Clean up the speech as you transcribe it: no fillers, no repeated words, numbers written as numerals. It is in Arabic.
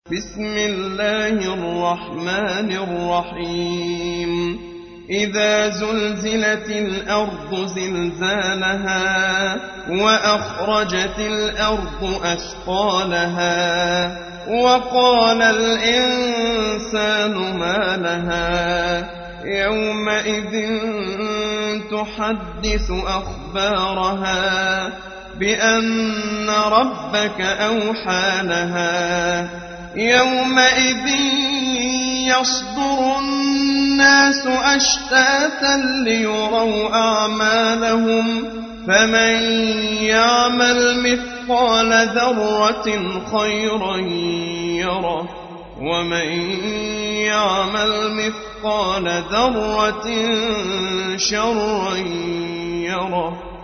بسم الله الرحمن الرحيم إذا زلزلت الأرض زلزالها وأخرجت الأرض أثقالها وقال الإنسان ما لها يومئذ تحدث أخبارها بأن ربك أوحى لها يومئذ يصدر الناس أشتاتا ليروا أعمالهم فمن يعمل مثقال ذرة خيرا يره ومن يعمل مثقال ذرة شرا يره